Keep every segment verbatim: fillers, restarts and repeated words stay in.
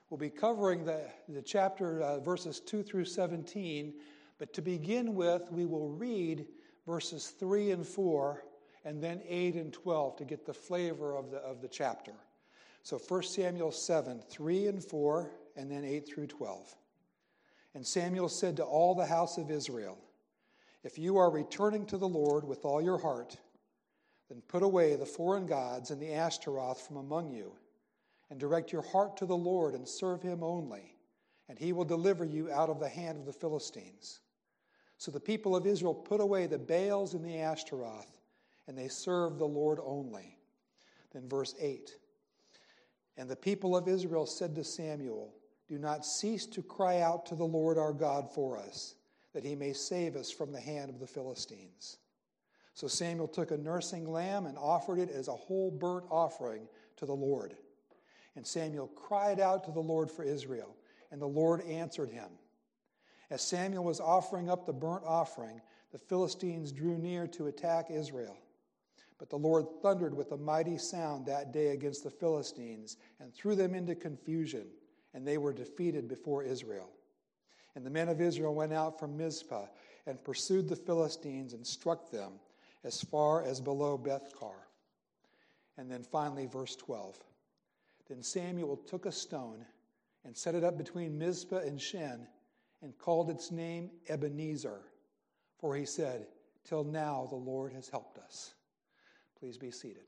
We'll be covering the, the chapter uh, verses two through seventeen, but to begin with, we will read verses three and four, and then eight and twelve to get the flavor of the, of the chapter. So First Samuel seven, three and four, and then eight through twelve. And Samuel said to all the house of Israel, if you are returning to the Lord with all your heart, then put away the foreign gods and the Ashtaroth from among you, and direct your heart to the Lord and serve him only, and he will deliver you out of the hand of the Philistines. So the people of Israel put away the Baals and the Ashtaroth, and they served the Lord only. Then verse eight. And the people of Israel said to Samuel, do not cease to cry out to the Lord our God for us, that he may save us from the hand of the Philistines. So Samuel took a nursing lamb and offered it as a whole burnt offering to the Lord. And Samuel cried out to the Lord for Israel, and the Lord answered him. As Samuel was offering up the burnt offering, the Philistines drew near to attack Israel. But the Lord thundered with a mighty sound that day against the Philistines and threw them into confusion, and they were defeated before Israel. And the men of Israel went out from Mizpah and pursued the Philistines and struck them as far as below Bethkar. And then finally, verse twelve. Then Samuel took a stone and set it up between Mizpah and Shen and called its name Ebenezer, for he said, till now the Lord has helped us. Please be seated.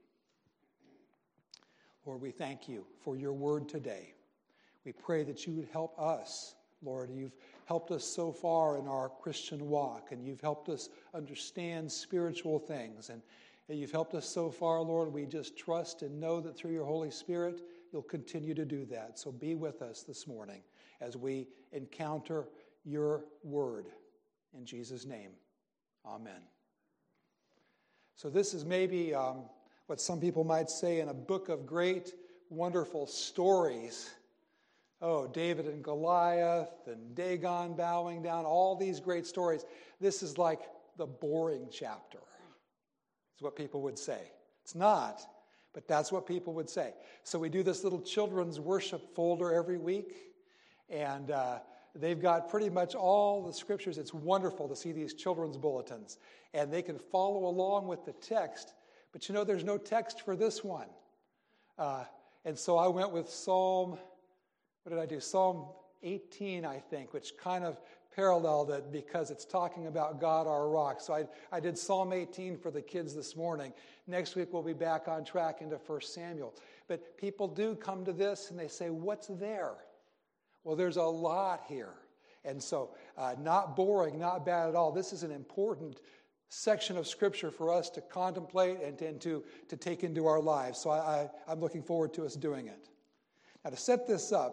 Lord, we thank you for your word today. We pray that you would help us. Lord, you've helped us so far in our Christian walk, and you've helped us understand spiritual things. And, and you've helped us so far, Lord, we just trust and know that through your Holy Spirit, you'll continue to do that. So be with us this morning as we encounter your word. In Jesus' name, amen. So this is maybe um, what some people might say in a book of great, wonderful stories. Oh, David and Goliath and Dagon bowing down, all these great stories. This is like the boring chapter. It's what people would say. It's not, but that's what people would say. So we do this little children's worship folder every week, and uh, they've got pretty much all the scriptures. It's wonderful to see these children's bulletins, and they can follow along with the text. But you know, there's no text for this one. Uh, and so I went with Psalm, what did I do? Psalm eighteen, I think, which kind of paralleled it because it's talking about God, our rock. So I, I did Psalm eighteen for the kids this morning. Next week we'll be back on track into First Samuel. But people do come to this and they say, what's there? Well, there's a lot here. And so uh, not boring, not bad at all. This is an important section of Scripture for us to contemplate and to, and to, to take into our lives. So I, I, I'm looking forward to us doing it. Now, to set this up,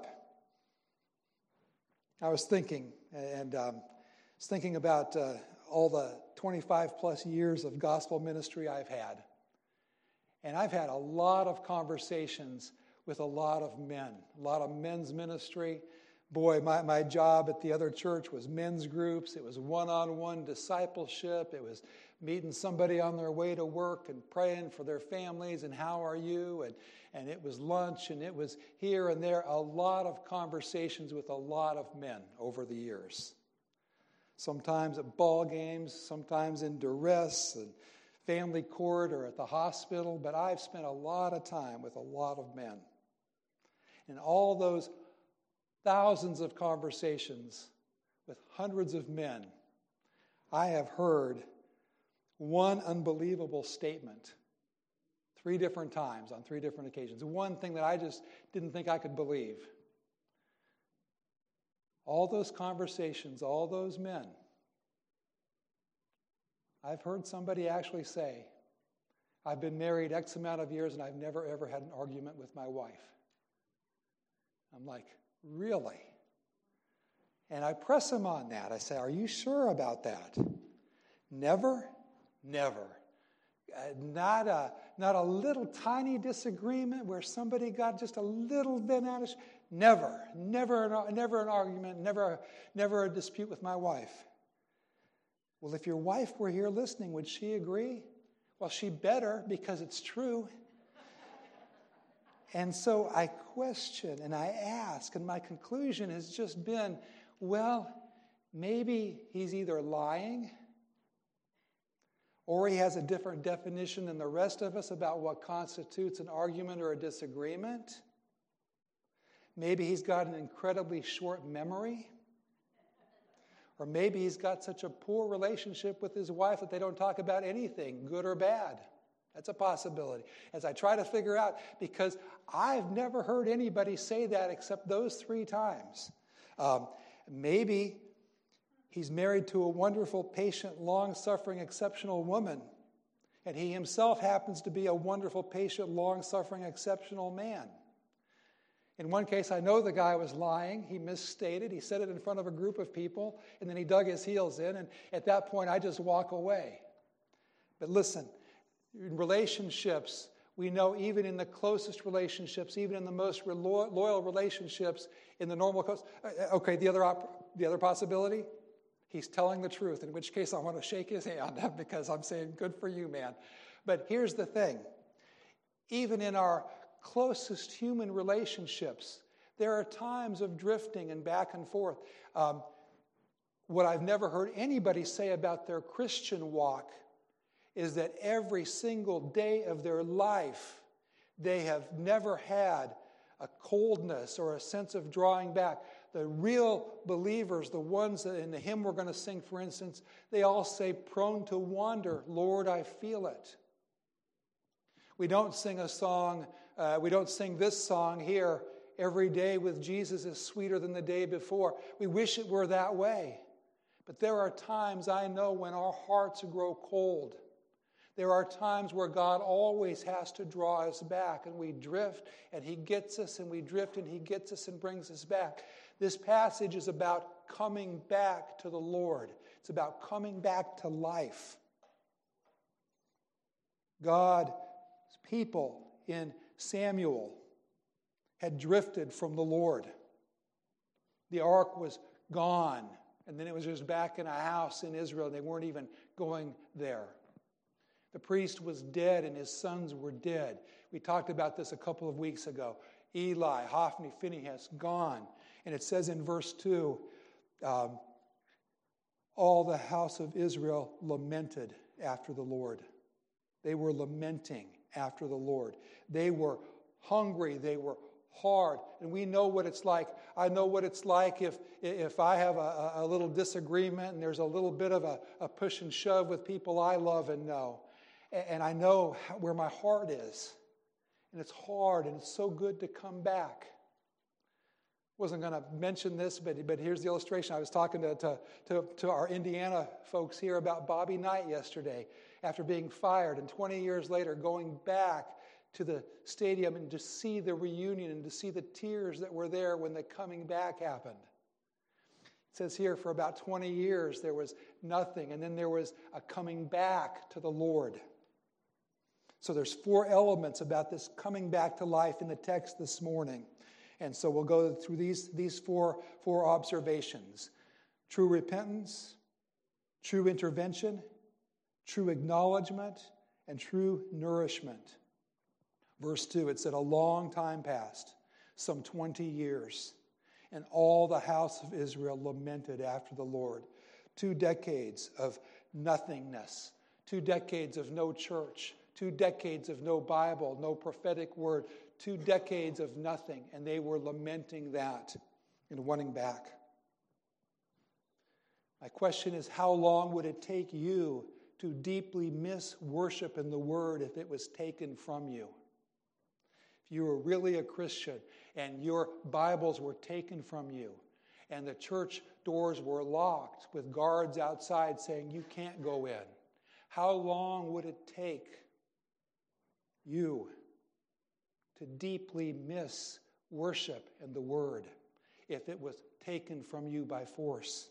I was thinking, and um, I was thinking about uh, all the twenty-five plus years of gospel ministry I've had. And I've had a lot of conversations with a lot of men, a lot of men's ministry. Boy, my, my job at the other church was men's groups. It was one-on-one discipleship. It was meeting somebody on their way to work and praying for their families and how are you? And, and it was lunch, and it was here and there. A lot of conversations with a lot of men over the years. Sometimes at ball games, sometimes in duress and family court or at the hospital. But I've spent a lot of time with a lot of men. And all those thousands of conversations with hundreds of men, I have heard one unbelievable statement three different times on three different occasions. One thing that I just didn't think I could believe. All those conversations, all those men, I've heard somebody actually say, I've been married X amount of years and I've never ever had an argument with my wife. I'm like, really? And I press him on that. I say, are you sure about that? Never? Never. Uh, not a not a little tiny disagreement where somebody got just a little bit out of... Never. Never an, never an argument, never, never a dispute with my wife. Well, if your wife were here listening, would she agree? Well, she better, because it's true. And so I question and I ask, and my conclusion has just been, well, maybe he's either lying or he has a different definition than the rest of us about what constitutes an argument or a disagreement. Maybe he's got an incredibly short memory. Or maybe he's got such a poor relationship with his wife that they don't talk about anything, good or bad. That's a possibility. As I try to figure out, because I've never heard anybody say that except those three times. Um, maybe he's married to a wonderful, patient, long-suffering, exceptional woman, and he himself happens to be a wonderful, patient, long-suffering, exceptional man. In one case, I know the guy was lying. He misstated. He said it in front of a group of people, and then he dug his heels in, and at that point, I just walk away. But listen, in relationships, we know even in the closest relationships, even in the most loyal relationships, in the normal course. Okay, the other op- the other possibility, he's telling the truth, in which case I want to shake his hand because I'm saying, good for you, man. But here's the thing. Even in our closest human relationships, there are times of drifting and back and forth. Um, what I've never heard anybody say about their Christian walk is that every single day of their life, they have never had a coldness or a sense of drawing back. The real believers, the ones that in the hymn we're going to sing, for instance, they all say, prone to wander, Lord, I feel it. We don't sing a song, uh, we don't sing this song here, every day with Jesus is sweeter than the day before. We wish it were that way. But there are times, I know, when our hearts grow cold. There are times where God always has to draw us back, and we drift, and he gets us, and we drift, and he gets us and brings us back. This passage is about coming back to the Lord. It's about coming back to life. God's people in Samuel had drifted from the Lord. The ark was gone, and then it was just back in a house in Israel. They weren't even going there. The priest was dead and his sons were dead. We talked about this a couple of weeks ago. Eli, Hophni, Phinehas, gone. And it says in verse two, um, all the house of Israel lamented after the Lord. They were lamenting after the Lord. They were hungry. They were hard. And we know what it's like. I know what it's like if, if I have a, a little disagreement and there's a little bit of a, a push and shove with people I love and know. And I know where my heart is. And it's hard, and it's so good to come back. Wasn't going to mention this, but, but here's the illustration. I was talking to, to, to, to our Indiana folks here about Bobby Knight yesterday. After being fired, and twenty years later going back to the stadium and to see the reunion and to see the tears that were there when the coming back happened. It says here for about twenty years there was nothing, and then there was a coming back to the Lord. So there's four elements about this coming back to life in the text this morning. And so we'll go through these, these four, four observations. True repentance, true intervention, true acknowledgement, and true nourishment. Verse two, it said, a long time passed, some twenty years, and all the house of Israel lamented after the Lord. Two decades of nothingness, two decades of no church, two decades of no Bible, no prophetic word, two decades of nothing, and they were lamenting that and wanting back. My question is, how long would it take you to deeply miss worship in the Word if it was taken from you? If you were really a Christian and your Bibles were taken from you and the church doors were locked with guards outside saying you can't go in, how long would it take you to deeply miss worship and the Word if it was taken from you by force?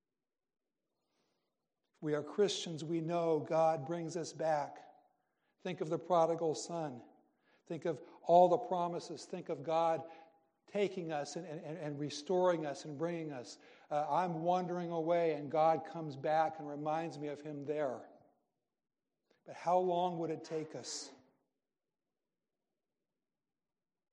If we are Christians, we know God brings us back. Think of the prodigal son. Think of all the promises. Think of God taking us and, and, and restoring us and bringing us. Uh, I'm wandering away and God comes back and reminds me of him there. But how long would it take us?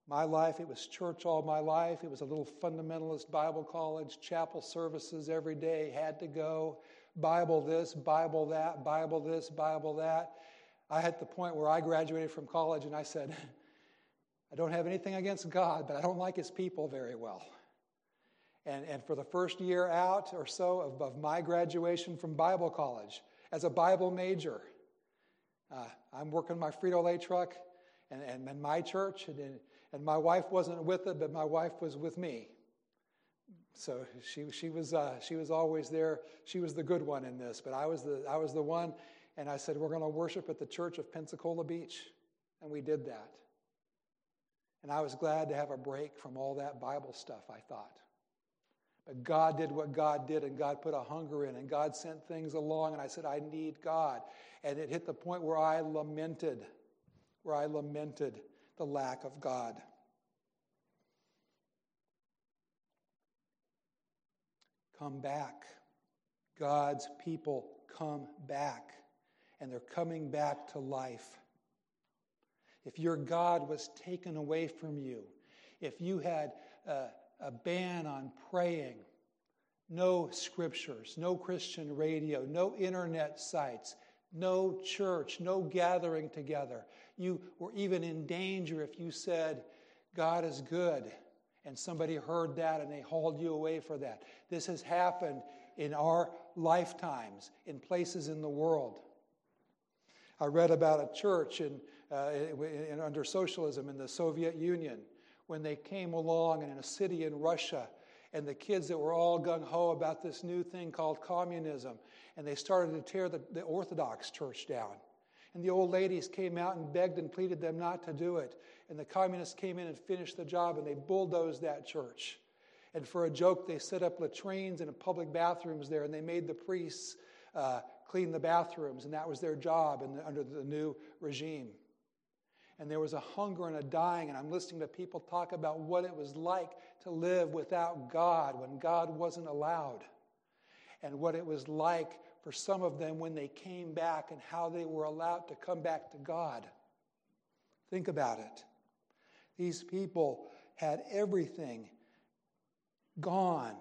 My life, it was church all my life. It was a little fundamentalist Bible college, chapel services every day, had to go. Bible this, Bible that, Bible this, Bible that. I had the point where I graduated from college and I said, I don't have anything against God, but I don't like his people very well. And, and for the first year out or so of, of my graduation from Bible college, as a Bible major, uh, I'm working my Frito-Lay truck and, and, and my church, and, and my wife wasn't with it, but my wife was with me. So she she was uh, she was always there. She was the good one in this, but I was the I was the one. And I said, we're going to worship at the Church of Pensacola Beach, and we did that. And I was glad to have a break from all that Bible stuff, I thought. But God did what God did, and God put a hunger in, and God sent things along, and I said, I need God. And it hit the point where I lamented, where I lamented the lack of God. Come back. God's people come back, and they're coming back to life. If your God was taken away from you, if you had a, a ban on praying, no scriptures, no Christian radio, no internet sites, no church, no gathering together, you were even in danger if you said, God is good, and somebody heard that and they hauled you away for that. This has happened in our lifetimes in places in the world. I read about a church in, uh, in, under socialism in the Soviet Union when they came along and in a city in Russia, and the kids that were all gung-ho about this new thing called communism, and they started to tear the, the Orthodox church down. And the old ladies came out and begged and pleaded them not to do it. And the communists came in and finished the job, and they bulldozed that church. And for a joke, they set up latrines and public bathrooms there, and they made the priests uh, clean the bathrooms, and that was their job in the, under the new regime. And there was a hunger and a dying, and I'm listening to people talk about what it was like to live without God when God wasn't allowed, and what it was like for some of them when they came back and how they were allowed to come back to God. Think about it. These people had everything gone.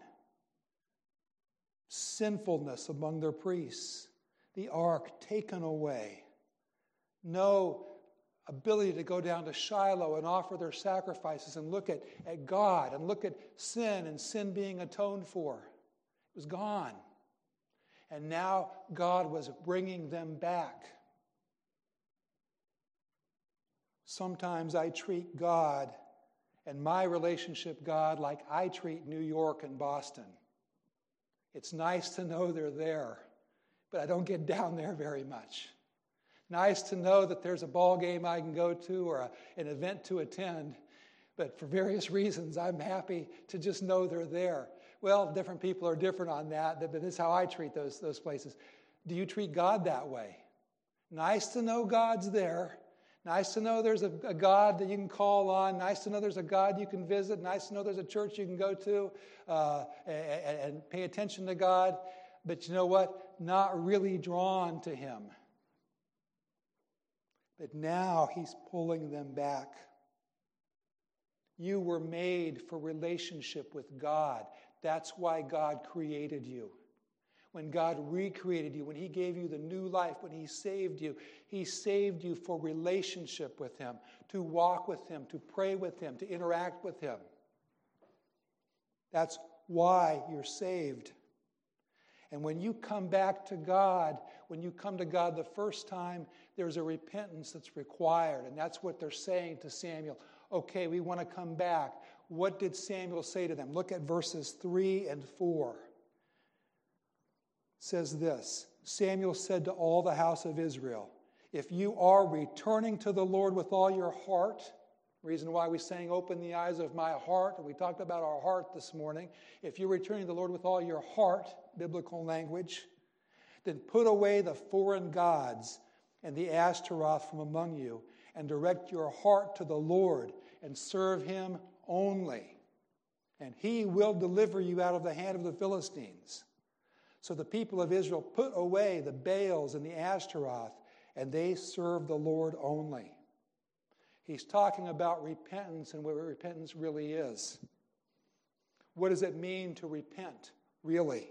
Sinfulness among their priests. The ark taken away. No ability to go down to Shiloh and offer their sacrifices and look at, at God and look at sin and sin being atoned for. It was gone. And now God was bringing them back. Sometimes I treat God and my relationship God like I treat New York and Boston. It's nice to know they're there, but I don't get down there very much. Nice to know that there's a ball game I can go to or a, an event to attend, but for various reasons, I'm happy to just know they're there. Well, different people are different on that, but this is how I treat those, those places. Do you treat God that way? Nice to know God's there. Nice to know there's a, a God that you can call on. Nice to know there's a God you can visit. Nice to know there's a church you can go to uh, and, and pay attention to God. But you know what? Not really drawn to Him. But now He's pulling them back. You were made for relationship with God. That's why God created you. When God recreated you, when He gave you the new life, when He saved you, He saved you for relationship with Him, to walk with Him, to pray with Him, to interact with Him. That's why you're saved. And when you come back to God, when you come to God the first time, there's a repentance that's required. And that's what they're saying to Samuel. Okay, we want to come back. What did Samuel say to them? Look at verses three and four. It says this, Samuel said to all the house of Israel, if you are returning to the Lord with all your heart, reason why we sang open the eyes of my heart, and we talked about our heart this morning. If you're returning to the Lord with all your heart, biblical language, then put away the foreign gods and the Ashtaroth from among you, and direct your heart to the Lord, and serve Him only. And He will deliver you out of the hand of the Philistines. So the people of Israel put away the Baals and the Ashtaroth, and they served the Lord only. He's talking about repentance and what repentance really is. What does it mean to repent, really?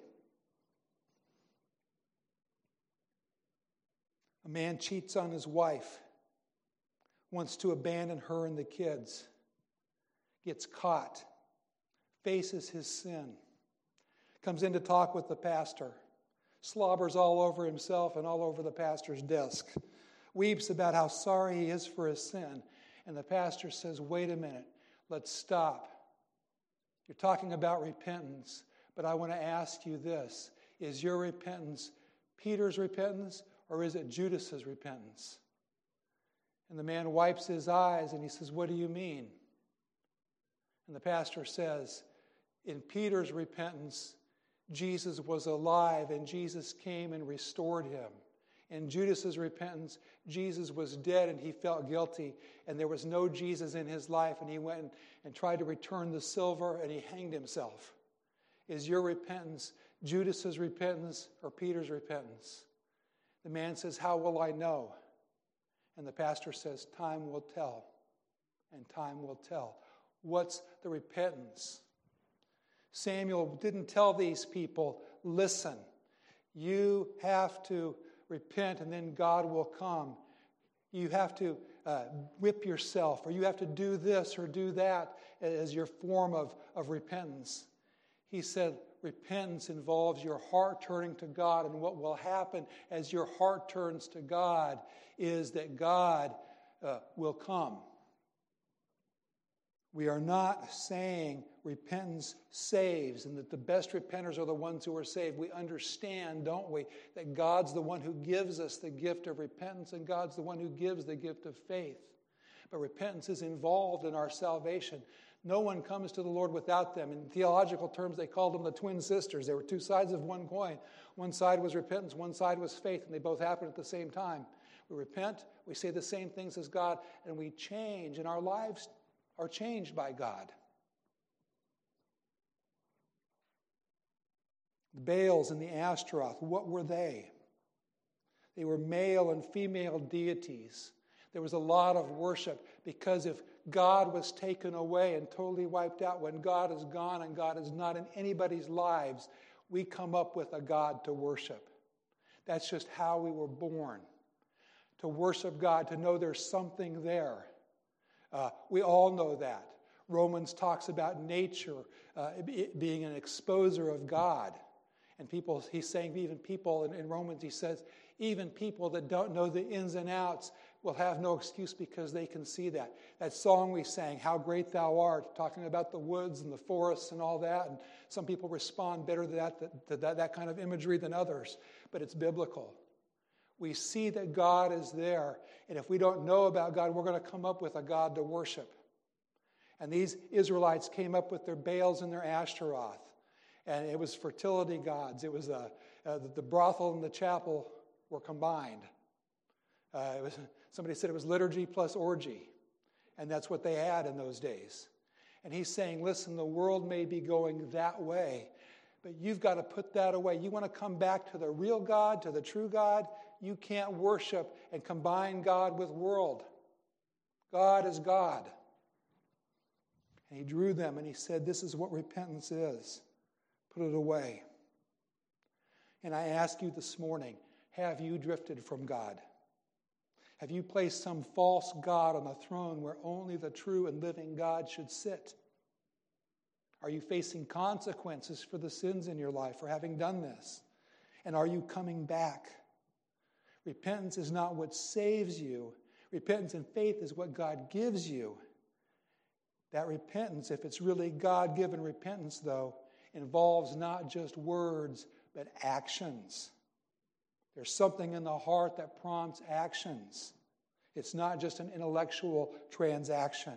A man cheats on his wife, wants to abandon her and the kids, gets caught, faces his sin, comes in to talk with the pastor, slobbers all over himself and all over the pastor's desk, weeps about how sorry he is for his sin. And the pastor says, wait a minute, let's stop. You're talking about repentance, but I want to ask you this. Is your repentance Peter's repentance or is it Judas's repentance? And the man wipes his eyes and he says, what do you mean? And the pastor says, in Peter's repentance, Jesus was alive and Jesus came and restored him. In Judas's repentance, Jesus was dead and he felt guilty and there was no Jesus in his life and he went and, and tried to return the silver and he hanged himself. Is your repentance Judas's repentance or Peter's repentance? The man says, how will I know? And the pastor says, time will tell. And time will tell. What's the repentance? Samuel didn't tell these people, listen, you have to repent and then God will come. You have to uh, whip yourself or you have to do this or do that as your form of, of repentance. He said repentance involves your heart turning to God, and what will happen as your heart turns to God is that God uh, will come. We are not saying repentance saves and that the best repenters are the ones who are saved. We understand, don't we, that God's the one who gives us the gift of repentance and God's the one who gives the gift of faith. But repentance is involved in our salvation. No one comes to the Lord without them. In theological terms, they called them the twin sisters. They were two sides of one coin. One side was repentance, one side was faith, and they both happened at the same time. We repent, we say the same things as God, and we change, and our lives are changed by God. The Baals and the Ashtaroth, what were they? They were male and female deities. There was a lot of worship because if God was taken away and totally wiped out, when God is gone and God is not in anybody's lives, we come up with a God to worship. That's just how we were born. To worship God, to know there's something there. Uh, we all know that. Romans talks about nature uh, being an exposer of God. And people, he's saying even people, in, in Romans he says, even people that don't know the ins and outs will have no excuse because they can see that. That song we sang, How Great Thou Art, talking about the woods and the forests and all that. And some people respond better to that, to that, that kind of imagery than others. But it's biblical. We see that God is there. And if we don't know about God, we're going to come up with a God to worship. And these Israelites came up with their Baals and their Ashtaroth. And it was fertility gods. It was uh, uh, the brothel and the chapel were combined. Uh, it was, somebody said it was liturgy plus orgy. And that's what they had in those days. And he's saying, listen, the world may be going that way, but you've got to put that away. You want to come back to the real God, to the true God? You can't worship and combine God with world. God is God. And he drew them and he said, this is what repentance is. Put it away. And I ask you this morning, have you drifted from God? Have you placed some false god on the throne where only the true and living God should sit? Are you facing consequences for the sins in your life for having done this? And are you coming back? Repentance is not what saves you. Repentance and faith is what God gives you. That repentance, if it's really God-given repentance, though, involves not just words, but actions. There's something in the heart that prompts actions. It's not just an intellectual transaction.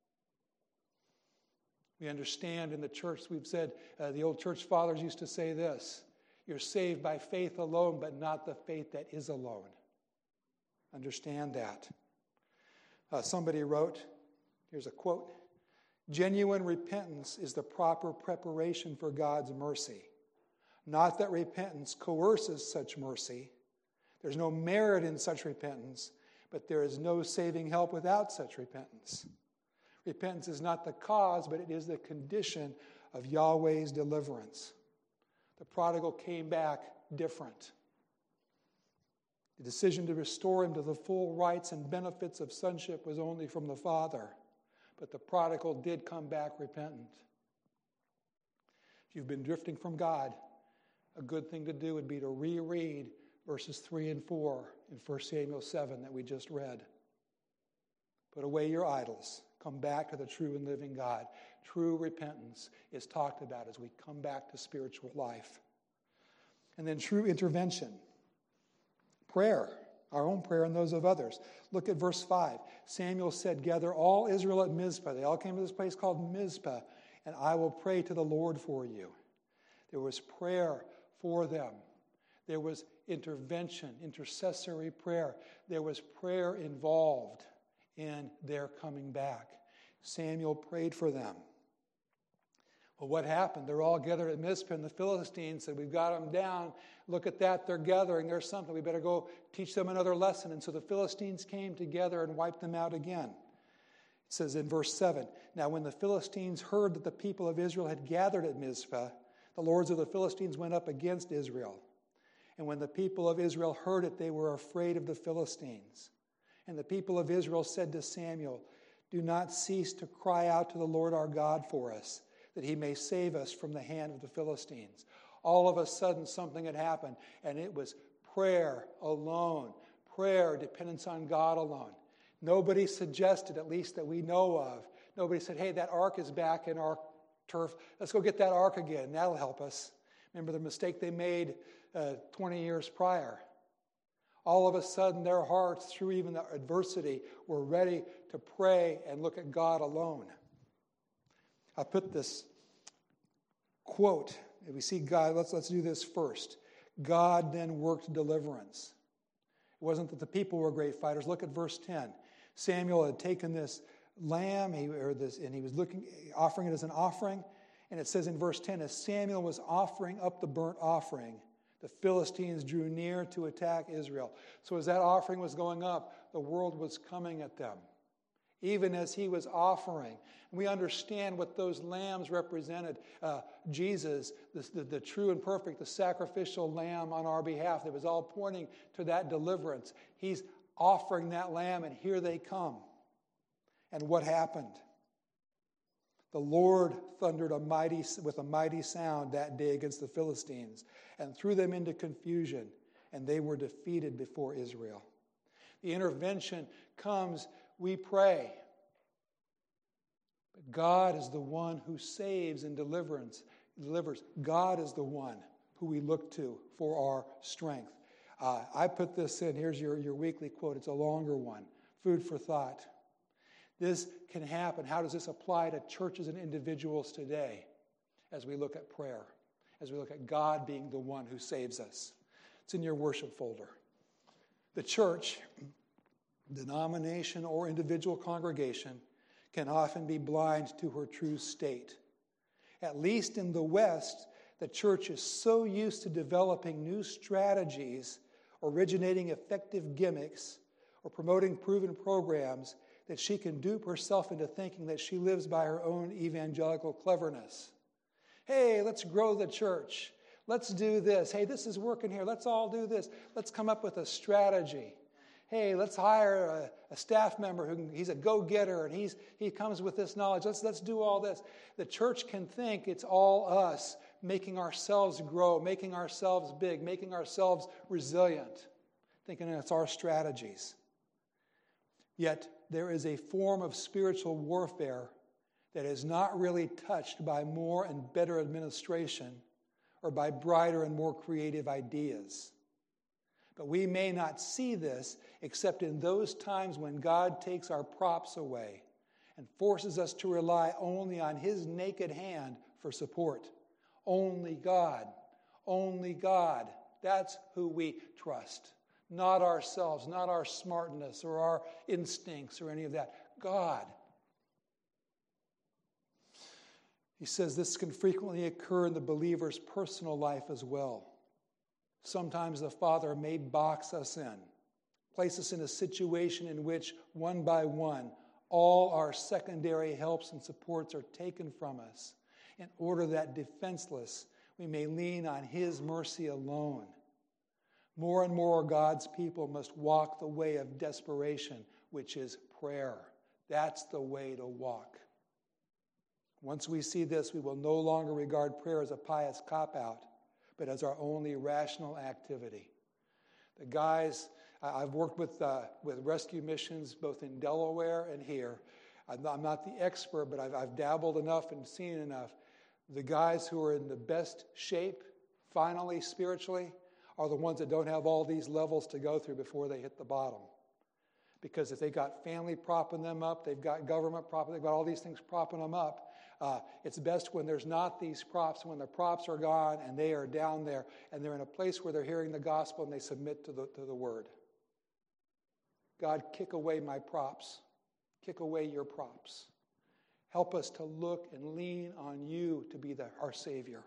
We understand in the church, we've said, uh, the old church fathers used to say this, you're saved by faith alone, but not the faith that is alone. Understand that. Uh, somebody wrote, here's a quote, genuine repentance is the proper preparation for God's mercy. Not that repentance coerces such mercy. There's no merit in such repentance, but there is no saving help without such repentance. Repentance is not the cause, but it is the condition of Yahweh's deliverance. The prodigal came back different. The decision to restore him to the full rights and benefits of sonship was only from the Father, but the prodigal did come back repentant. If you've been drifting from God, a good thing to do would be to reread verses three and four in First Samuel seven that we just read. Put away your idols. Come back to the true and living God. True repentance is talked about as we come back to spiritual life. And then true intervention. Prayer. Our own prayer and those of others. Look at verse five. Samuel said, gather all Israel at Mizpah. They all came to this place called Mizpah, and I will pray to the Lord for you. There was prayer for them. There was intervention, intercessory prayer. There was prayer involved in their coming back. Samuel prayed for them. Well, what happened? They're all gathered at Mizpah, and the Philistines said, we've got them down. Look at that. They're gathering. There's something. We better go teach them another lesson. And so the Philistines came together and wiped them out again. It says in verse seven, now when the Philistines heard that the people of Israel had gathered at Mizpah, the lords of the Philistines went up against Israel. And when the people of Israel heard it, they were afraid of the Philistines. And the people of Israel said to Samuel, do not cease to cry out to the Lord our God for us, that he may save us from the hand of the Philistines. All of a sudden, something had happened, and it was prayer alone. Prayer, dependence on God alone. Nobody suggested, at least that we know of, nobody said, hey, that ark is back in our turf. Let's go get that ark again. That'll help us. Remember the mistake they made uh, twenty years prior. All of a sudden, their hearts, through even the adversity, were ready to pray and look at God alone. I put this quote. If we see God, let's, let's do this first. God then worked deliverance. It wasn't that the people were great fighters. Look at verse ten. Samuel had taken this lamb, he, or this, and he was looking, offering it as an offering. And it says in verse ten, as Samuel was offering up the burnt offering, the Philistines drew near to attack Israel. So as that offering was going up, the world was coming at them. Even as he was offering. And we understand what those lambs represented. Uh, Jesus, the, the, the true and perfect, the sacrificial lamb on our behalf. It was all pointing to that deliverance. He's offering that lamb, and here they come. And what happened? The Lord thundered a mighty, with a mighty sound that day against the Philistines and threw them into confusion, and they were defeated before Israel. The intervention comes, we pray. But God is the one who saves and deliverance, delivers. God is the one who we look to for our strength. Uh, I put this in. Here's your, your weekly quote. It's a longer one. Food for thought. This can happen. How does this apply to churches and individuals today as we look at prayer, as we look at God being the one who saves us? It's in your worship folder. The church, denomination or individual congregation, can often be blind to her true state. At least in the West, the church is so used to developing new strategies, originating effective gimmicks, or promoting proven programs that she can dupe herself into thinking that she lives by her own evangelical cleverness. Hey, let's grow the church. Let's do this. Hey, this is working here. Let's all do this. Let's come up with a strategy. Hey, let's hire a, a staff member who can, he's a go-getter and he's he comes with this knowledge. Let's let's do all this. The church can think it's all us making ourselves grow, making ourselves big, making ourselves resilient, thinking it's our strategies. Yet there is a form of spiritual warfare that is not really touched by more and better administration or by brighter and more creative ideas. But we may not see this except in those times when God takes our props away and forces us to rely only on His naked hand for support. Only God. Only God. That's who we trust. Not ourselves, not our smartness or our instincts or any of that. God. He says this can frequently occur in the believer's personal life as well. Sometimes the Father may box us in, Place us in a situation in which, one by one, all our secondary helps and supports are taken from us, in order that defenseless we may lean on His mercy alone. More and more God's people must walk the way of desperation, which is prayer. That's the way to walk. Once we see this, we will no longer regard prayer as a pious cop-out, but as our only rational activity. The guys, I've worked with uh, with rescue missions both in Delaware and here. I'm not the expert, but I've, I've dabbled enough and seen enough. The guys who are in the best shape, finally, spiritually, are the ones that don't have all these levels to go through before they hit the bottom. Because if they got family propping them up, they've got government propping, they've got all these things propping them up, uh, it's best when there's not these props, when the props are gone and they are down there and they're in a place where they're hearing the gospel and they submit to the, to the word. God, kick away my props. Kick away your props. Help us to look and lean on you to be the, our Savior.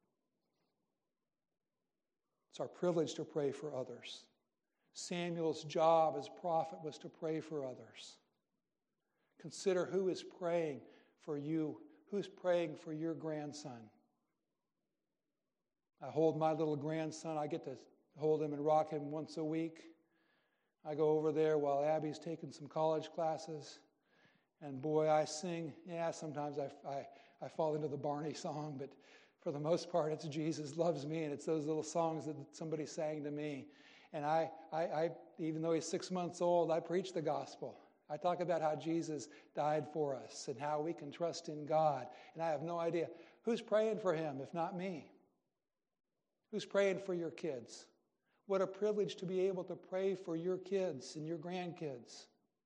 It's our privilege to pray for others. Samuel's job as prophet was to pray for others. Consider who is praying for you, who's praying for your grandson. I hold my little grandson. I get to hold him and rock him once a week. I go over there while Abby's taking some college classes. And boy, I sing. Yeah, sometimes I, I, I fall into the Barney song, but for the most part, it's Jesus Loves Me, and it's those little songs that somebody sang to me. And I, I, I, even though he's six months old, I preach the gospel. I talk about how Jesus died for us and how we can trust in God. And I have no idea who's praying for him, if not me. Who's praying for your kids? What a privilege to be able to pray for your kids and your grandkids.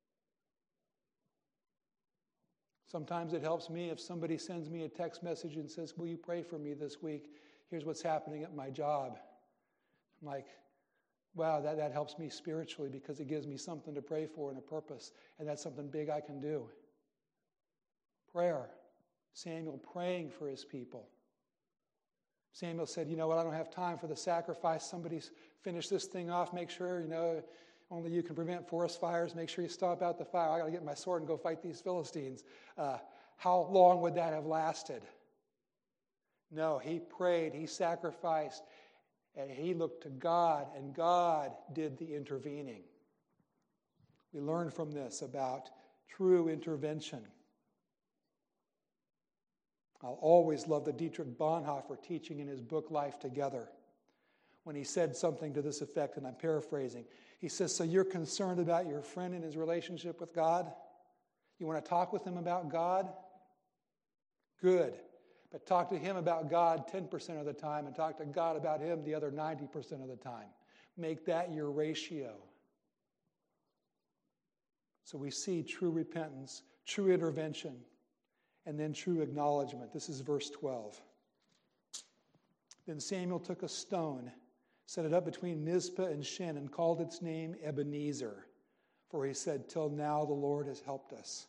Sometimes it helps me if somebody sends me a text message and says, will you pray for me this week? Here's what's happening at my job. I'm like, wow, that, that helps me spiritually because it gives me something to pray for and a purpose. And that's something big I can do. Prayer. Samuel praying for his people. Samuel said, you know what, I don't have time for the sacrifice. Somebody's finished this thing off. Make sure, you know, only you can prevent forest fires. Make sure you stomp out the fire. I got to get my sword and go fight these Philistines. Uh, how long would that have lasted? No, he prayed, he sacrificed, and he looked to God, and God did the intervening. We learn from this about true intervention. I'll always love the Dietrich Bonhoeffer teaching in his book, Life Together, when he said something to this effect, and I'm paraphrasing. He says, so you're concerned about your friend and his relationship with God? You want to talk with him about God? Good. But talk to him about God ten percent of the time and talk to God about him the other ninety percent of the time. Make that your ratio. So we see true repentance, true intervention, and then true acknowledgement. This is verse twelve. Then Samuel took a stone, set it up between Mizpah and Shen, and called its name Ebenezer. For he said, till now the Lord has helped us.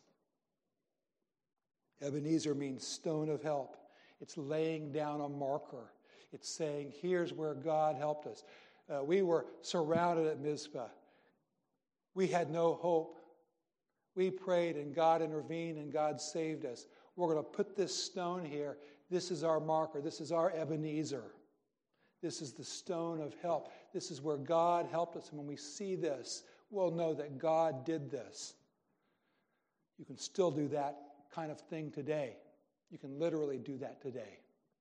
Ebenezer means stone of help. It's laying down a marker. It's saying, here's where God helped us. Uh, we were surrounded at Mizpah. We had no hope. We prayed and God intervened and God saved us. We're going to put this stone here. This is our marker. This is our Ebenezer. This is the stone of help. This is where God helped us. And when we see this, we'll know that God did this. You can still do that kind of thing today. You can literally do that today.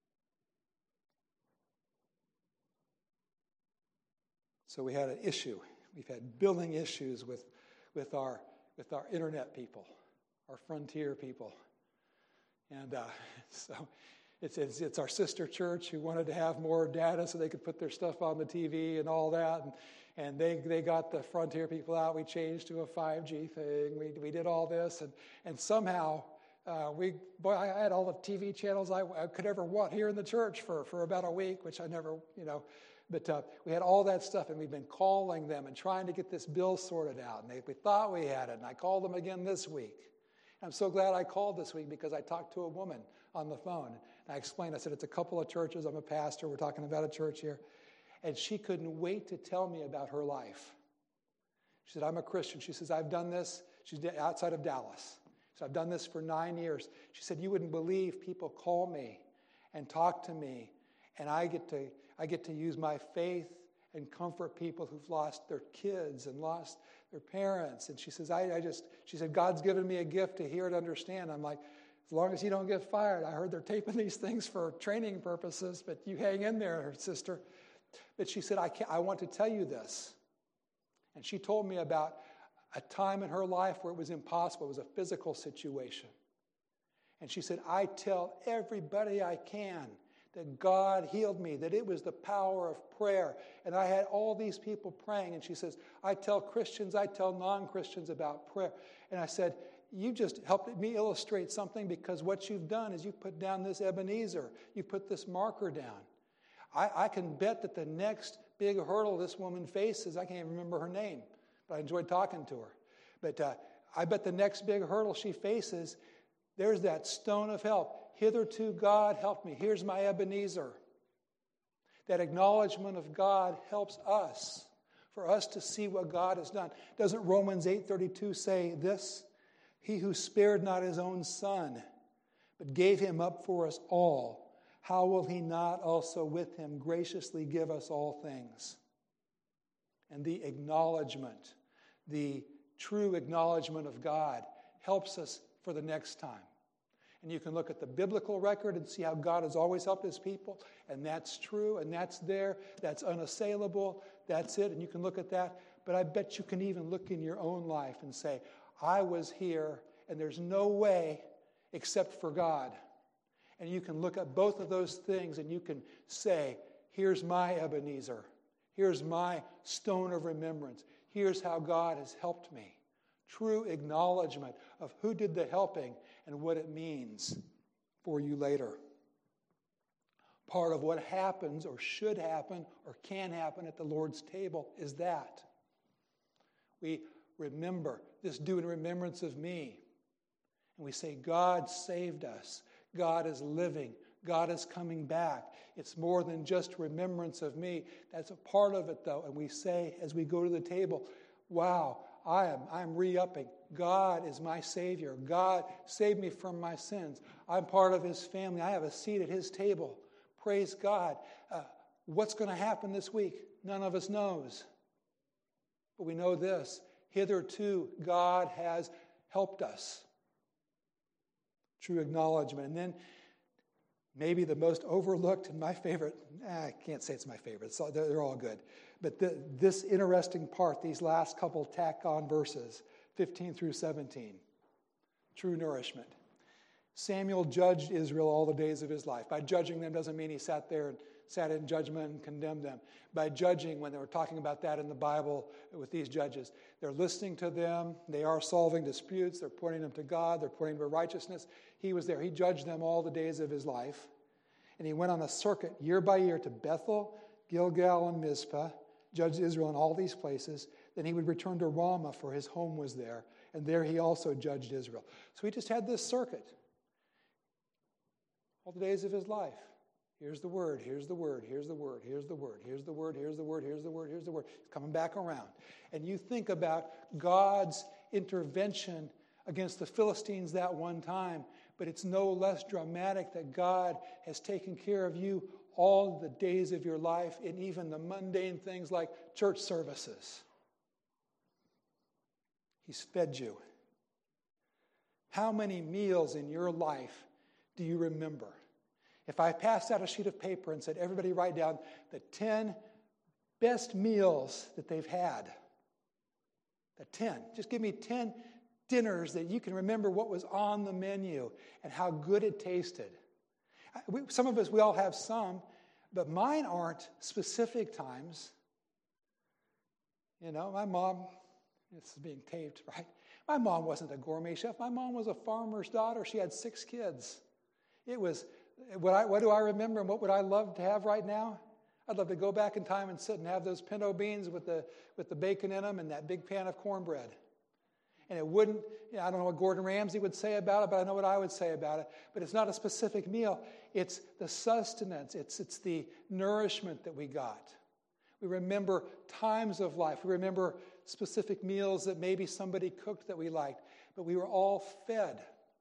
So we had an issue. We've had building issues with, with, our, with our internet people, our frontier people. And uh, so it's, it's, it's our sister church who wanted to have more data so they could put their stuff on the T V and all that. And, and they, they got the frontier people out. We changed to a five G thing. We, we did all this. And, and somehow... Uh, we, boy, I had all the T V channels I, I could ever want here in the church for, for about a week, which I never, you know, but uh, we had all that stuff, and we've been calling them and trying to get this bill sorted out, and they, we thought we had it, and I called them again this week. And I'm so glad I called this week because I talked to a woman on the phone, and I explained, I said, it's a couple of churches, I'm a pastor, we're talking about a church here, and she couldn't wait to tell me about her life. She said, I'm a Christian. She says, I've done this. She's outside of Dallas. So I've done this for nine years. She said, you wouldn't believe people call me and talk to me, and I get to I get to use my faith and comfort people who've lost their kids and lost their parents. And she says, I, I just, she said, God's given me a gift to hear and understand. I'm like, as long as you don't get fired. I heard they're taping these things for training purposes, but you hang in there, sister. But she said, I can't, I want to tell you this. And she told me about a time in her life where it was impossible. It was a physical situation. And she said, I tell everybody I can that God healed me, that it was the power of prayer. And I had all these people praying. And she says, I tell Christians, I tell non-Christians about prayer. And I said, you just helped me illustrate something, because what you've done is you put down this Ebenezer. You put this marker down. I, I can bet that the next big hurdle this woman faces, I can't even remember her name, but I enjoyed talking to her. But uh, I bet the next big hurdle she faces, there's that stone of help. Hitherto God helped me. Here's my Ebenezer. That acknowledgement of God helps us, for us to see what God has done. Doesn't Romans eight thirty-two say this? He who spared not his own son, but gave him up for us all, how will he not also with him graciously give us all things? And the acknowledgement, the true acknowledgement of God helps us for the next time. And you can look at the biblical record and see how God has always helped his people, and that's true, and that's there, that's unassailable, that's it, and you can look at that. But I bet you can even look in your own life and say, I was here, and there's no way except for God. And you can look at both of those things, and you can say, here's my Ebenezer. Here's my stone of remembrance. Here's how God has helped me. True acknowledgement of who did the helping and what it means for you later. Part of what happens or should happen or can happen at the Lord's table is that. We remember this, do in remembrance of me. And we say, God saved us. God is living. God is coming back. It's more than just remembrance of me. That's a part of it, though. And we say, as we go to the table, wow, I am I'm re-upping. God is my Savior. God saved me from my sins. I'm part of his family. I have a seat at his table. Praise God. Uh, what's going to happen this week? None of us knows. But we know this. Hitherto, God has helped us. True acknowledgement. And then maybe the most overlooked and my favorite, eh, I can't say it's my favorite, so they're, they're all good. But the, this interesting part, these last couple tack-on verses, fifteen through seventeen, true nourishment. Samuel judged Israel all the days of his life. By judging them doesn't mean he sat there and sat in judgment and condemned them. By judging, when they were talking about that in the Bible with these judges, they're listening to them. They are solving disputes. They're pointing them to God. They're pointing to righteousness. He was there. He judged them all the days of his life. And he went on a circuit year by year to Bethel, Gilgal, and Mizpah, judged Israel in all these places. Then he would return to Ramah, for his home was there. And there he also judged Israel. So he just had this circuit all the days of his life. Here's the word, here's the word, here's the word, here's the word, here's the word, here's the word, here's the word, here's the word. It's coming back around. And you think about God's intervention against the Philistines that one time, but it's no less dramatic that God has taken care of you all the days of your life, and even the mundane things like church services. He's fed you. How many meals in your life do you remember? If I passed out a sheet of paper and said, everybody write down the ten best meals that they've had. The ten. Just give me ten dinners that you can remember what was on the menu and how good it tasted. We, some of us, we all have some, but mine aren't specific times. You know, my mom, this is being taped, right? My mom wasn't a gourmet chef. My mom was a farmer's daughter. She had six kids. It was, what, I, what do I remember and what would I love to have right now? I'd love to go back in time and sit and have those pinto beans with the, with the bacon in them and that big pan of cornbread. And it wouldn't, you know, I don't know what Gordon Ramsay would say about it, but I know what I would say about it. But it's not a specific meal. It's the sustenance. It's, it's the nourishment that we got. We remember times of life. We remember specific meals that maybe somebody cooked that we liked, but we were all fed.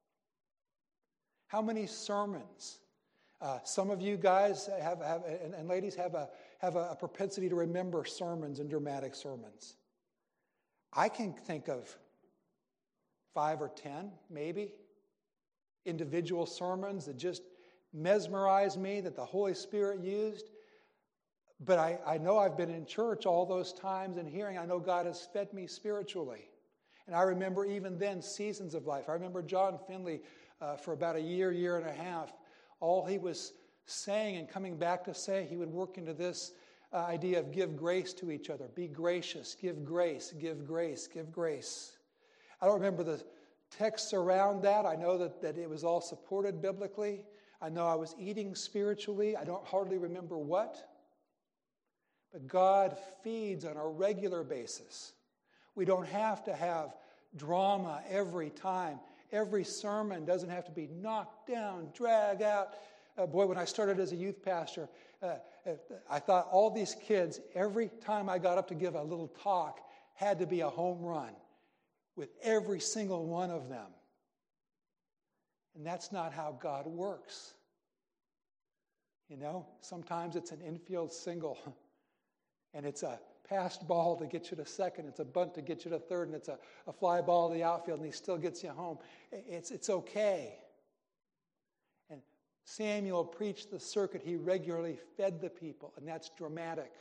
How many sermons? Uh, some of you guys have, have and, and ladies have a have a, a propensity to remember sermons and dramatic sermons. I can think of five or ten, maybe, individual sermons that just mesmerized me, that the Holy Spirit used. But I, I know I've been in church all those times and hearing, I know God has fed me spiritually. And I remember even then seasons of life. I remember John Finley uh, for about a year, year and a half. All he was saying and coming back to say, he would work into this uh, idea of give grace to each other. Be gracious, give grace, give grace, give grace. I don't remember the texts around that. I know that, that it was all supported biblically. I know I was eating spiritually. I don't hardly remember what. But God feeds on a regular basis. We don't have to have drama every time. Every sermon doesn't have to be knocked down, drag out. Uh, boy, when I started as a youth pastor, uh, I thought all these kids, every time I got up to give a little talk, had to be a home run with every single one of them. And that's not how God works. You know, sometimes it's an infield single. And it's a passed ball to get you to second. It's a bunt to get you to third. And it's a, a fly ball to the outfield, and he still gets you home. It's, it's okay. And Samuel preached the circuit. He regularly fed the people, and that's dramatic.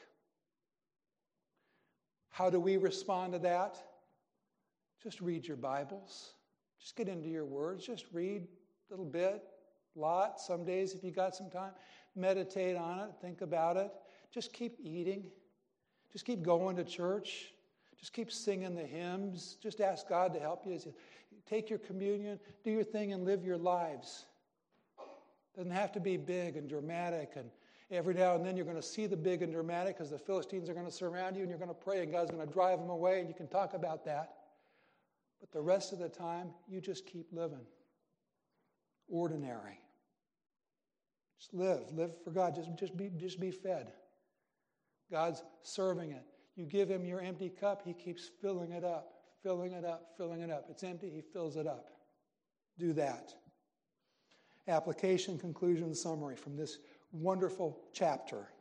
How do we respond to that? Just read your Bibles. Just get into your words. Just read a little bit, a lot. Some days, if you got some time, meditate on it, think about it. Just keep eating. Just keep going to church. Just keep singing the hymns. Just ask God to help you as you take your communion, do your thing, and live your lives. It doesn't have to be big and dramatic. And every now and then you're going to see the big and dramatic because the Philistines are going to surround you and you're going to pray and God's going to drive them away, and you can talk about that. But the rest of the time, you just keep living. Ordinary. Just live. Live for God. Just, just, be, just be fed. God's serving it. You give him your empty cup, he keeps filling it up, filling it up, filling it up. It's empty, he fills it up. Do that. Application, conclusion, summary from this wonderful chapter.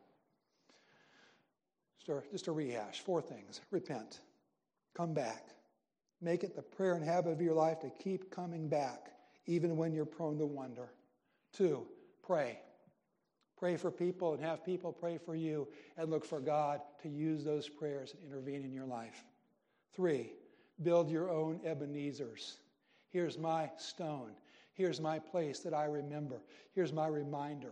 Just a, just a rehash. Four things. Repent. Come back. Make it the prayer and habit of your life to keep coming back, even when you're prone to wonder. Two, pray. Pray for people and have people pray for you, and look for God to use those prayers and intervene in your life. Three, build your own Ebenezers. Here's my stone. Here's my place that I remember. Here's my reminder.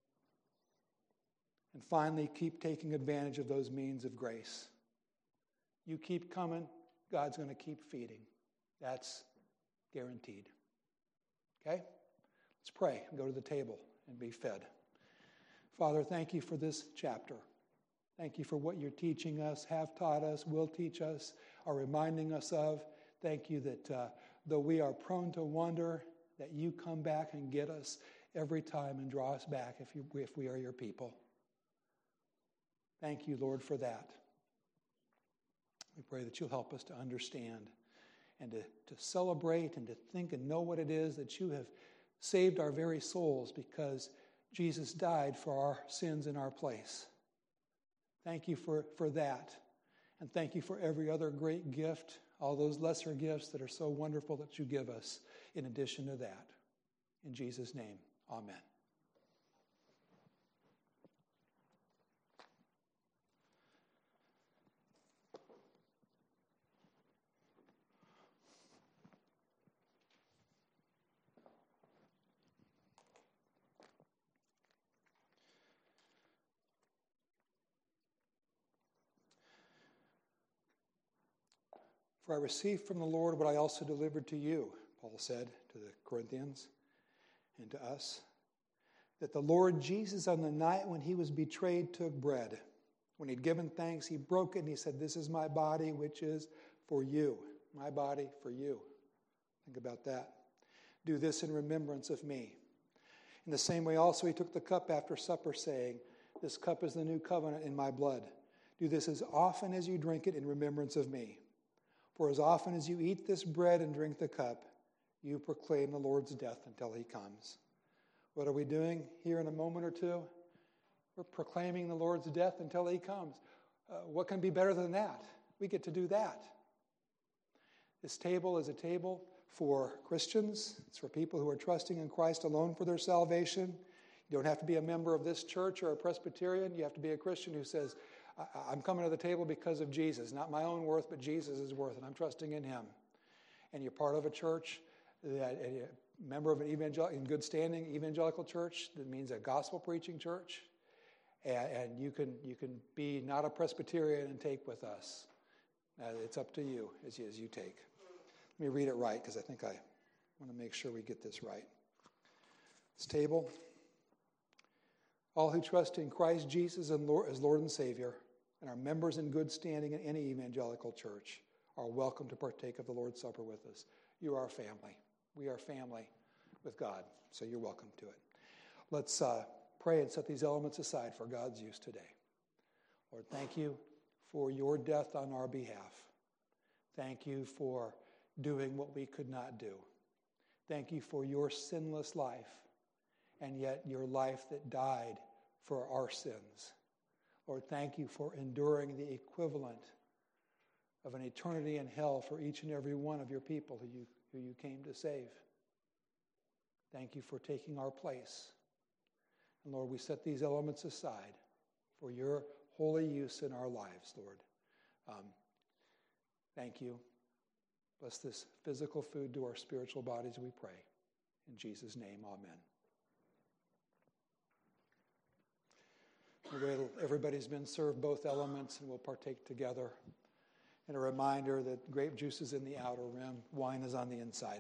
And finally, keep taking advantage of those means of grace. You keep coming, God's going to keep feeding. That's guaranteed. Okay? Let's pray and go to the table and be fed. Father, thank you for this chapter. Thank you for what you're teaching us, have taught us, will teach us, are reminding us of. Thank you that uh, though we are prone to wonder, that you come back and get us every time and draw us back if, you, if we are your people. Thank you, Lord, for that. We pray that you'll help us to understand and to, to celebrate and to think and know what it is that you have saved our very souls because Jesus died for our sins in our place. Thank you for, for that. And thank you for every other great gift, all those lesser gifts that are so wonderful that you give us in addition to that. In Jesus' name, amen. For I received from the Lord what I also delivered to you, Paul said to the Corinthians and to us, that the Lord Jesus on the night when he was betrayed took bread. When he'd given thanks, he broke it and he said, "This is my body, which is for you." My body for you. Think about that. Do this in remembrance of me. In the same way also he took the cup after supper, saying, "This cup is the new covenant in my blood. Do this as often as you drink it in remembrance of me. For as often as you eat this bread and drink the cup, you proclaim the Lord's death until he comes. What are we doing here in a moment or two? We're proclaiming the Lord's death until he comes. Uh, what can be better than that? We get to do that. This table is a table for Christians. It's for people who are trusting in Christ alone for their salvation. You don't have to be a member of this church or a Presbyterian. You have to be a Christian who says, I'm coming to the table because of Jesus, not my own worth, but Jesus' worth, and I'm trusting in him. And you're part of a church, that a member of an evangelical, in good standing evangelical church, that means a gospel preaching church, and, and you can you can be not a Presbyterian and take with us. Uh, it's up to you as, you as you take. Let me read it right, because I think I want to make sure we get this right. This table. All who trust in Christ Jesus as Lord and Savior and are members in good standing in any evangelical church are welcome to partake of the Lord's Supper with us. You are family. We are family with God, so you're welcome to it. Let's uh, pray and set these elements aside for God's use today. Lord, thank you for your death on our behalf. Thank you for doing what we could not do. Thank you for your sinless life, and yet your life that died for our sins. Lord, thank you for enduring the equivalent of an eternity in hell for each and every one of your people who you, who you came to save. Thank you for taking our place. And Lord, we set these elements aside for your holy use in our lives, Lord. Um, thank you. Bless this physical food to our spiritual bodies, we pray. In Jesus' name, amen. Everybody's been served both elements, and we'll partake together. And a reminder that grape juice is in the outer rim, wine is on the inside.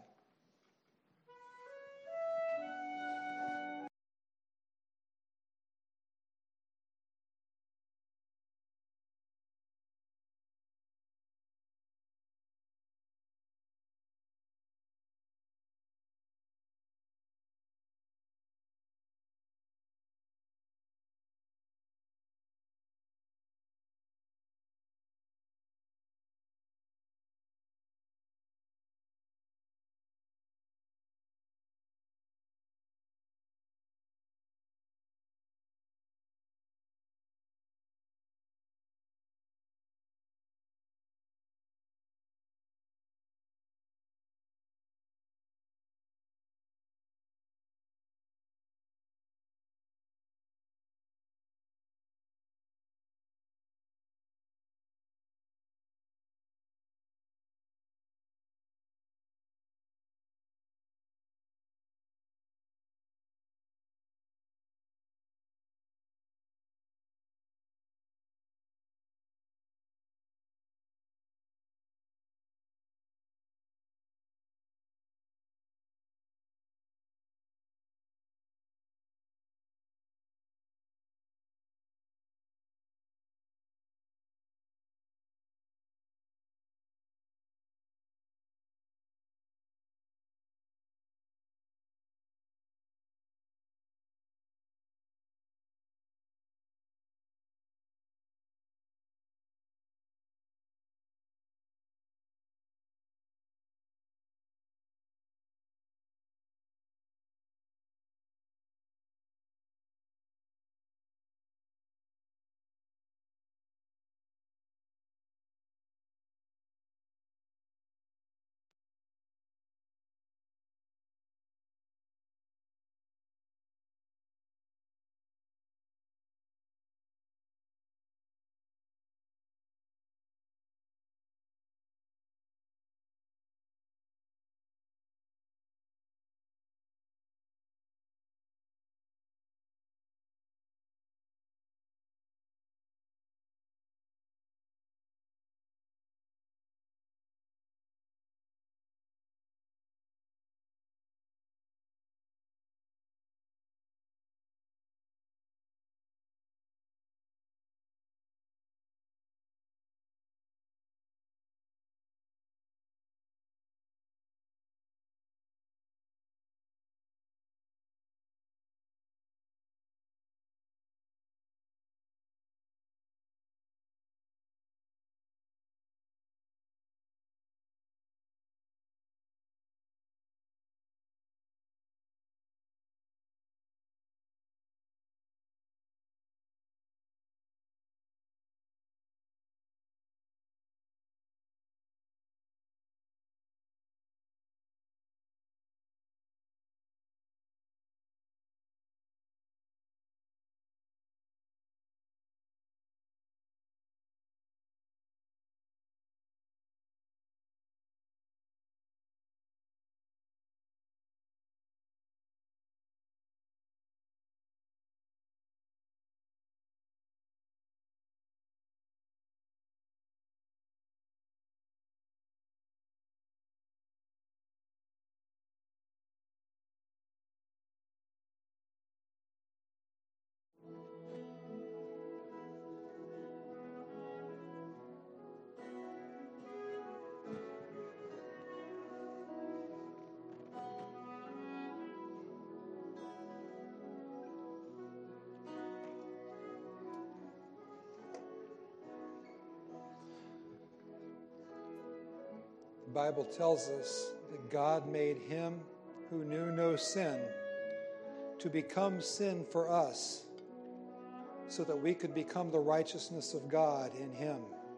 The Bible tells us that God made him who knew no sin to become sin for us, so that we could become the righteousness of God in him.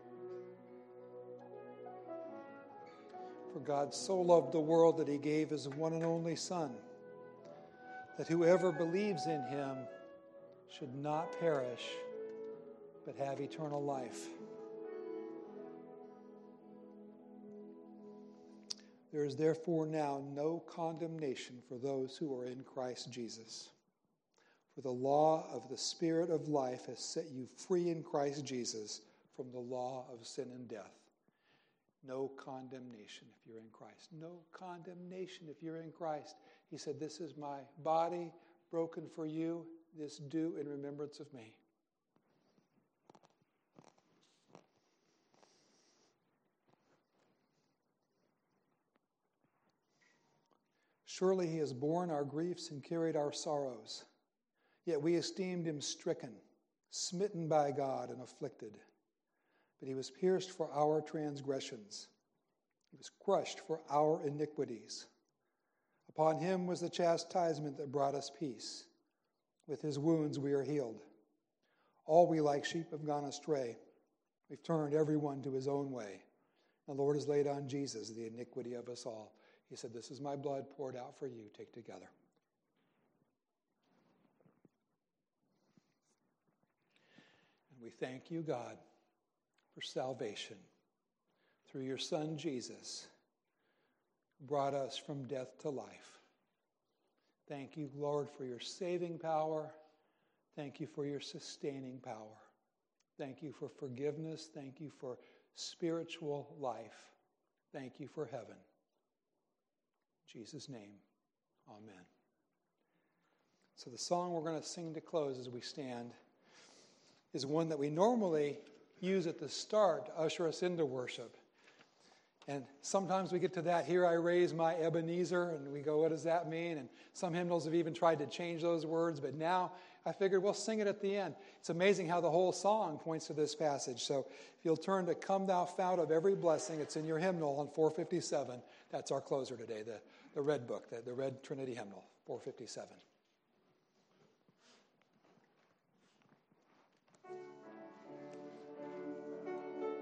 For God so loved the world that he gave his one and only Son, that whoever believes in him should not perish, but have eternal life. There is therefore now no condemnation for those who are in Christ Jesus. For the law of the Spirit of life has set you free in Christ Jesus from the law of sin and death. No condemnation if you're in Christ. No condemnation if you're in Christ. He said, this is my body broken for you. This do in remembrance of me. Surely he has borne our griefs and carried our sorrows. Yet we esteemed him stricken, smitten by God, and afflicted. But he was pierced for our transgressions. He was crushed for our iniquities. Upon him was the chastisement that brought us peace. With his wounds we are healed. All we like sheep have gone astray. We've turned everyone to his own way. The Lord has laid on Jesus the iniquity of us all. He said, this is my blood poured out for you. Take together. And we thank you, God, for salvation through your Son, Jesus, who brought us from death to life. Thank you, Lord, for your saving power. Thank you for your sustaining power. Thank you for forgiveness. Thank you for spiritual life. Thank you for heaven. In Jesus' name, amen. So the song we're going to sing to close as we stand is one that we normally use at the start to usher us into worship. And sometimes we get to that, here I raise my Ebenezer, and we go, what does that mean? And some hymnals have even tried to change those words, but now I figured we'll sing it at the end. It's amazing how the whole song points to this passage. So if you'll turn to Come Thou Fount of Every Blessing, it's in your hymnal on four fifty-seven. That's our closer today, the, the red book, the, the red Trinity hymnal, four fifty-seven.